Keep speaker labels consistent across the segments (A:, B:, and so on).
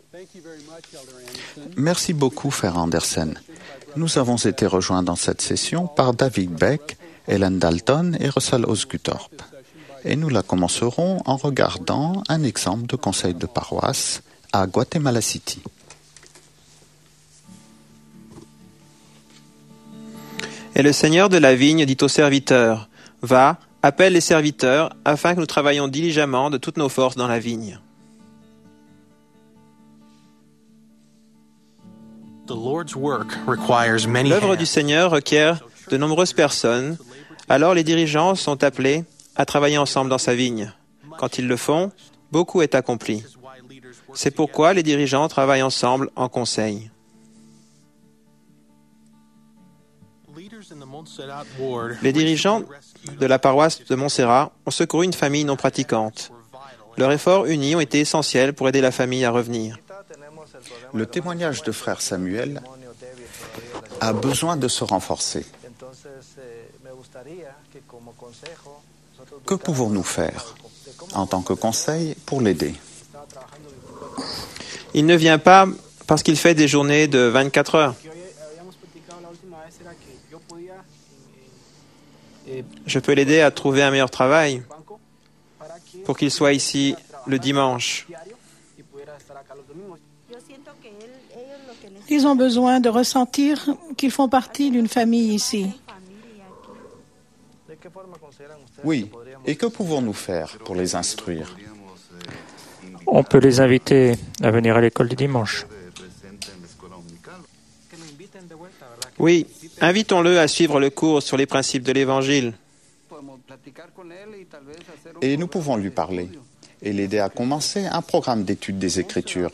A: Merci beaucoup, Frère Anderson. Nous avons été rejoints dans cette session par David Beck, Ellen Dalton et Russell Osguthorpe. Et nous la commencerons en regardant un exemple de conseil de paroisse à Guatemala City.
B: Et le seigneur de la vigne dit aux serviteurs, « Va, appelle les serviteurs, afin que nous travaillions diligemment de toutes nos forces dans la vigne. » L'œuvre du Seigneur requiert de nombreuses personnes, alors les dirigeants sont appelés à travailler ensemble dans sa vigne. Quand ils le font, beaucoup est accompli. C'est pourquoi les dirigeants travaillent ensemble en conseil. Les dirigeants de la paroisse de Montserrat ont secouru une famille non pratiquante. Leurs efforts unis ont été essentiels pour aider la famille à revenir.
A: Le témoignage de frère Samuel a besoin de se renforcer. Que pouvons-nous faire en tant que conseil pour l'aider?
B: Il ne vient pas parce qu'il fait des journées de 24 heures. Je peux l'aider à trouver un meilleur travail pour qu'il soit ici le dimanche.
C: Ils ont besoin de ressentir qu'ils font partie d'une famille ici.
A: Oui, et que pouvons-nous faire pour les instruire?
D: On peut les inviter à venir à l'école du dimanche.
B: Oui, invitons-le à suivre le cours sur les principes de l'Évangile.
A: Et nous pouvons lui parler et l'aider à commencer un programme d'études des Écritures.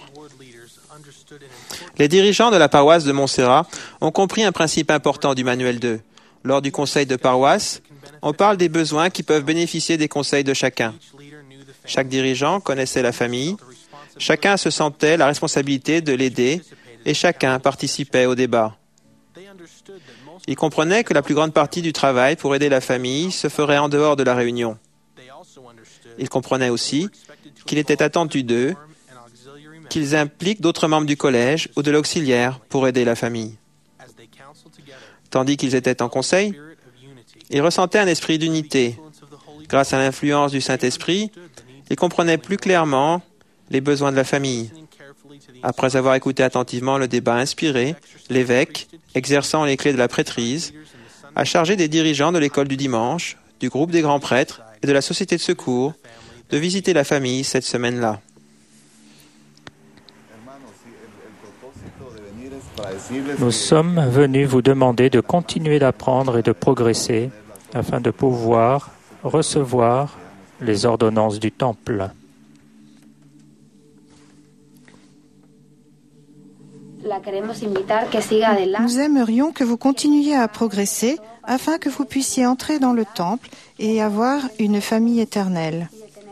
B: Les dirigeants de la paroisse de Montserrat ont compris un principe important du manuel 2. Lors du conseil de paroisse, on parle des besoins qui peuvent bénéficier des conseils de chacun. Chaque dirigeant connaissait la famille, chacun se sentait la responsabilité de l'aider et chacun participait au débat. Ils comprenaient que la plus grande partie du travail pour aider la famille se ferait en dehors de la réunion. Ils comprenaient aussi qu'il était attendu d'eux qu'ils impliquent d'autres membres du collège ou de l'auxiliaire pour aider la famille. Tandis qu'ils étaient en conseil, ils ressentaient un esprit d'unité. Grâce à l'influence du Saint-Esprit, ils comprenaient plus clairement les besoins de la famille. Après avoir écouté attentivement le débat inspiré, l'évêque, exerçant les clés de la prêtrise, a chargé des dirigeants de l'école du dimanche, du groupe des grands prêtres et de la société de secours de visiter la famille cette semaine-là.
D: Nous sommes venus vous demander de continuer d'apprendre et de progresser afin de pouvoir recevoir les ordonnances du Temple.
E: Nous aimerions que vous continuiez à progresser afin que vous puissiez entrer dans le Temple et avoir une famille éternelle.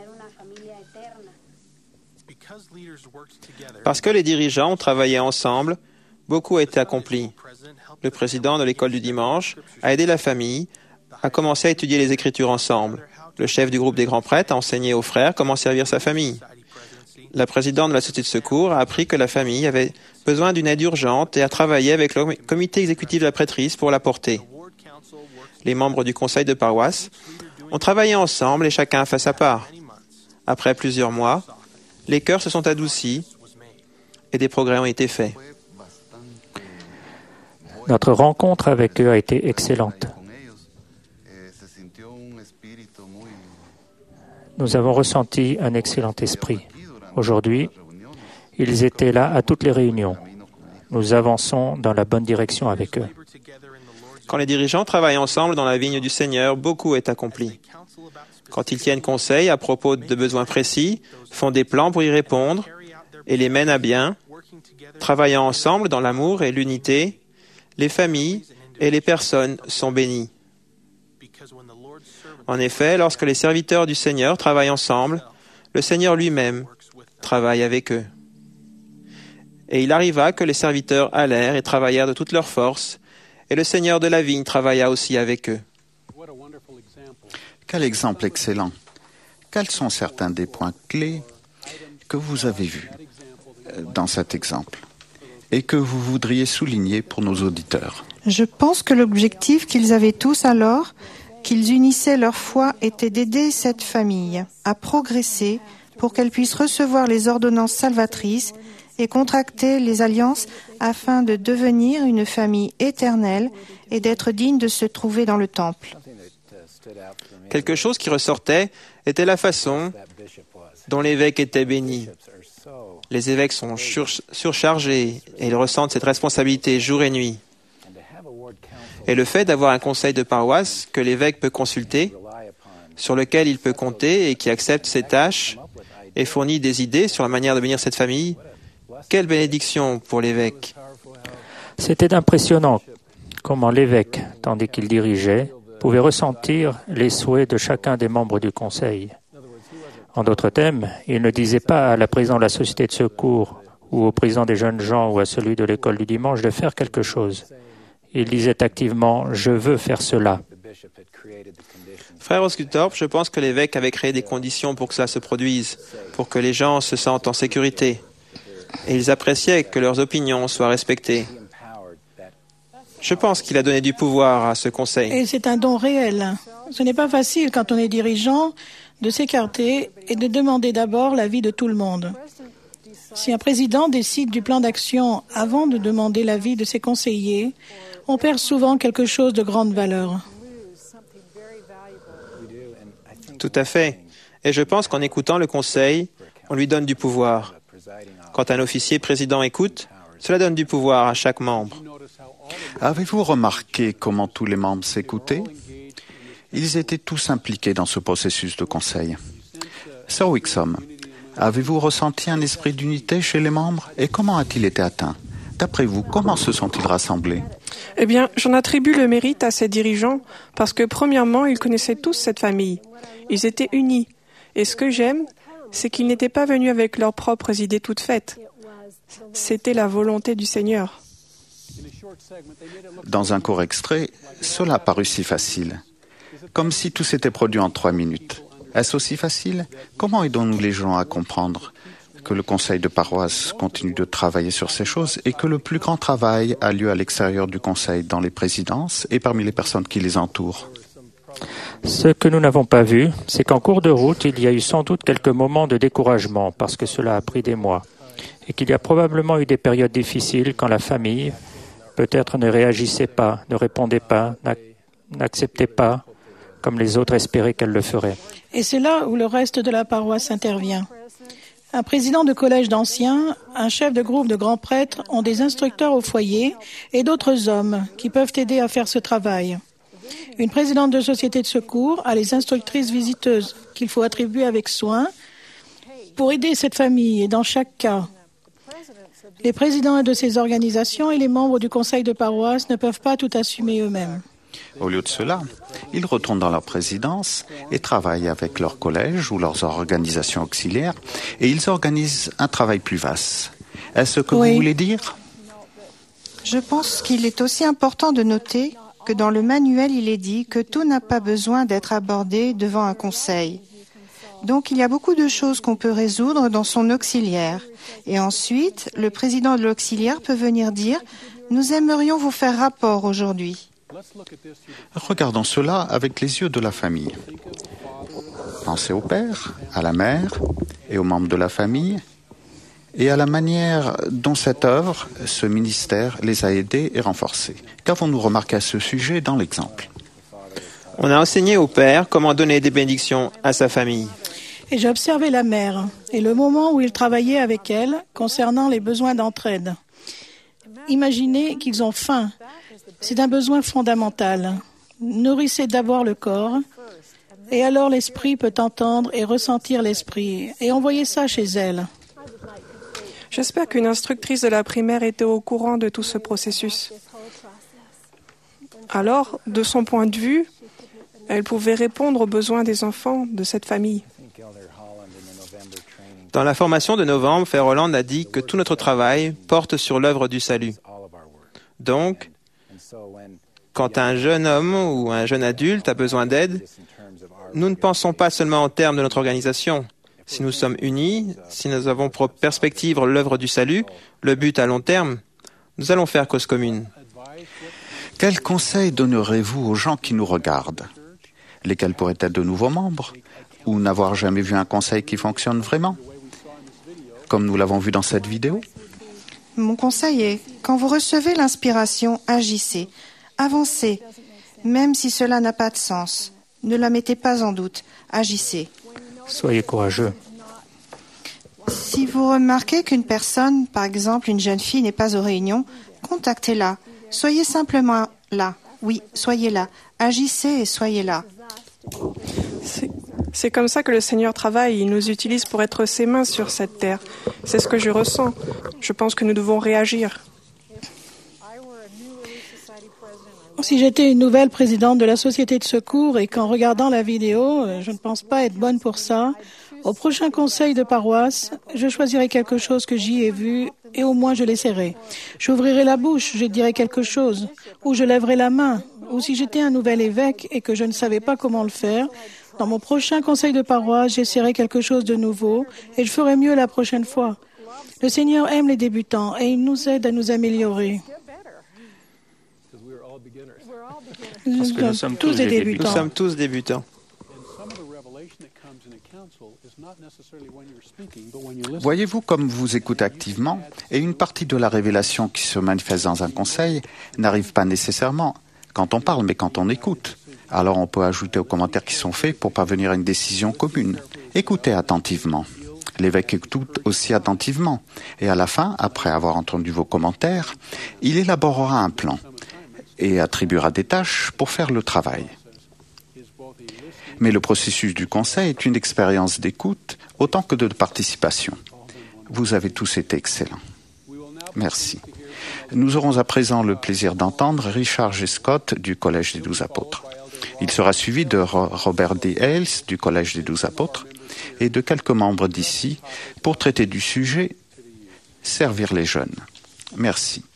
B: Parce que les dirigeants ont travaillé ensemble, beaucoup a été accompli. Le président de l'école du dimanche a aidé la famille à commencer à étudier les Écritures ensemble. Le chef du groupe des grands prêtres a enseigné aux frères comment servir sa famille. La présidente de la société de secours a appris que la famille avait besoin d'une aide urgente et a travaillé avec le comité exécutif de la prêtrise pour l'apporter. Les membres du conseil de paroisse ont travaillé ensemble et chacun a fait sa part. Après plusieurs mois, les cœurs se sont adoucis et des progrès ont été faits.
D: Notre rencontre avec eux a été excellente. Nous avons ressenti un excellent esprit. Aujourd'hui, ils étaient là à toutes les réunions. Nous avançons dans la bonne direction avec eux.
B: Quand les dirigeants travaillent ensemble dans la vigne du Seigneur, beaucoup est accompli. Quand ils tiennent conseil à propos de besoins précis, font des plans pour y répondre et les mènent à bien, travaillant ensemble dans l'amour et l'unité, les familles et les personnes sont bénies. En effet, lorsque les serviteurs du Seigneur travaillent ensemble, le Seigneur lui-même travaille avec eux. Et il arriva que les serviteurs allèrent et travaillèrent de toute leur force, et le Seigneur de la vigne travailla aussi avec eux.
A: Quel exemple excellent! Quels sont certains des points clés que vous avez vus? dans cet exemple et que vous voudriez souligner pour nos auditeurs?
E: Je pense que l'objectif qu'ils avaient tous alors, qu'ils unissaient leur foi, était d'aider cette famille à progresser pour qu'elle puisse recevoir les ordonnances salvatrices et contracter les alliances afin de devenir une famille éternelle et d'être digne de se trouver dans le temple.
B: Quelque chose qui ressortait était la façon dont l'évêque était béni. Les évêques sont surchargés et ils ressentent cette responsabilité jour et nuit. Et le fait d'avoir un conseil de paroisse que l'évêque peut consulter, sur lequel il peut compter et qui accepte ses tâches et fournit des idées sur la manière de bénir cette famille, quelle bénédiction pour l'évêque.
D: C'était impressionnant comment l'évêque, tandis qu'il dirigeait, pouvait ressentir les souhaits de chacun des membres du conseil. En d'autres termes, il ne disait pas à la présidente de la société de secours ou au président des jeunes gens ou à celui de l'école du dimanche de faire quelque chose. Il disait activement « Je veux faire cela ».
B: Frère Osguthorpe, je pense que l'évêque avait créé des conditions pour que cela se produise, pour que les gens se sentent en sécurité. Et ils appréciaient que leurs opinions soient respectées. Je pense qu'il a donné du pouvoir à ce conseil.
C: Et c'est un don réel. Ce n'est pas facile quand on est dirigeant de s'écarter et de demander d'abord l'avis de tout le monde. Si un président décide du plan d'action avant de demander l'avis de ses conseillers, on perd souvent quelque chose de grande valeur.
B: Tout à fait. Et je pense qu'en écoutant le conseil, on lui donne du pouvoir. Quand un officier président écoute, cela donne du pouvoir à chaque membre.
A: Avez-vous remarqué comment tous les membres s'écoutaient? Ils étaient tous impliqués dans ce processus de conseil. Sir Wixom, avez-vous ressenti un esprit d'unité chez les membres et comment a-t-il été atteint? D'après vous, comment se sont-ils rassemblés?
F: Eh bien, j'en attribue le mérite à ces dirigeants parce que, premièrement, ils connaissaient tous cette famille. Ils étaient unis. Et ce que j'aime, c'est qu'ils n'étaient pas venus avec leurs propres idées toutes faites. C'était la volonté du Seigneur.
A: Dans un court extrait, cela a paru si facile, comme si tout s'était produit en 3 minutes. Est-ce aussi facile? Comment aidons-nous les gens à comprendre que le conseil de paroisse continue de travailler sur ces choses et que le plus grand travail a lieu à l'extérieur du conseil, dans les présidences et parmi les personnes qui les entourent?
D: Ce que nous n'avons pas vu, c'est qu'en cours de route, il y a eu sans doute quelques moments de découragement parce que cela a pris des mois et qu'il y a probablement eu des périodes difficiles quand la famille, peut-être ne réagissait pas, ne répondait pas, n'acceptait pas comme les autres espéraient qu'elle le ferait.
C: Et c'est là où le reste de la paroisse intervient. Un président de collège d'anciens, un chef de groupe de grands prêtres ont des instructeurs au foyer et d'autres hommes qui peuvent aider à faire ce travail. Une présidente de société de secours a les instructrices visiteuses qu'il faut attribuer avec soin pour aider cette famille et dans chaque cas. Les présidents de ces organisations et les membres du conseil de paroisse ne peuvent pas tout assumer eux-mêmes.
A: Au lieu de cela, ils retournent dans leur présidence et travaillent avec leur collège ou leurs organisations auxiliaires et ils organisent un travail plus vaste. Est-ce ce que vous voulez dire?
E: Je pense qu'il est aussi important de noter que dans le manuel, il est dit que tout n'a pas besoin d'être abordé devant un conseil. Donc, il y a beaucoup de choses qu'on peut résoudre dans son auxiliaire. Et ensuite, le président de l'auxiliaire peut venir dire « Nous aimerions vous faire rapport aujourd'hui ».
A: Regardons cela avec les yeux de la famille. Pensez au père, à la mère et aux membres de la famille et à la manière dont cette œuvre, ce ministère, les a aidés et renforcés. Qu'avons-nous remarqué à ce sujet dans l'exemple?
B: On a enseigné au père comment donner des bénédictions à sa famille.
C: Et j'ai observé la mère et le moment où il travaillait avec elle concernant les besoins d'entraide. Imaginez qu'ils ont faim. C'est un besoin fondamental. Nourrissez d'abord le corps et alors l'esprit peut entendre et ressentir l'esprit. Et on voyait ça chez elle.
F: J'espère qu'une instructrice de la primaire était au courant de tout ce processus. Alors, de son point de vue, elle pouvait répondre aux besoins des enfants de cette famille.
B: Dans la formation de novembre, Frère Holland a dit que tout notre travail porte sur l'œuvre du salut. Donc, quand un jeune homme ou un jeune adulte a besoin d'aide, nous ne pensons pas seulement en termes de notre organisation, Si nous sommes unis, si nous avons pour perspective l'œuvre du salut, le but à long terme, nous allons faire cause commune.
A: Quels conseils donnerez-vous aux gens qui nous regardent? Lesquels pourraient être de nouveaux membres? Ou n'avoir jamais vu un conseil qui fonctionne vraiment? Comme nous l'avons vu dans cette vidéo?
E: Mon conseil est, quand vous recevez l'inspiration, agissez, avancez, même si cela n'a pas de sens. Ne la mettez pas en doute, agissez.
D: Soyez courageux.
E: Si vous remarquez qu'une personne, par exemple une jeune fille, n'est pas aux réunions, contactez-la. Soyez simplement là. Oui, soyez là. Agissez et soyez là.
F: C'est comme ça que le Seigneur travaille. Il nous utilise pour être ses mains sur cette terre. C'est ce que je ressens. Je pense que nous devons réagir.
C: Si j'étais une nouvelle présidente de la Société de secours et qu'en regardant la vidéo, je ne pense pas être bonne pour ça, au prochain conseil de paroisse, je choisirai quelque chose que j'y ai vu et au moins je l'essaierai. J'ouvrirai la bouche, je dirai quelque chose, ou je lèverai la main, ou si j'étais un nouvel évêque et que je ne savais pas comment le faire, dans mon prochain conseil de paroisse, j'essaierai quelque chose de nouveau et je ferai mieux la prochaine fois. Le Seigneur aime les débutants et il nous aide à nous améliorer.
D: Parce que nous sommes tous des débutants.
B: Nous sommes tous débutants.
A: Voyez-vous, comme vous écoutez activement, et une partie de la révélation qui se manifeste dans un conseil n'arrive pas nécessairement quand on parle, mais quand on écoute. Alors on peut ajouter aux commentaires qui sont faits pour parvenir à une décision commune. Écoutez attentivement. L'évêque écoute aussi attentivement. Et à la fin, après avoir entendu vos commentaires, il élaborera un plan et attribuera des tâches pour faire le travail. Mais le processus du conseil est une expérience d'écoute autant que de participation. Vous avez tous été excellents. Merci. Nous aurons à présent le plaisir d'entendre Richard G. Scott du Collège des 12 Apôtres. Il sera suivi de Robert D. Hales du Collège des 12 Apôtres et de quelques membres d'ici pour traiter du sujet « Servir les jeunes ». Merci.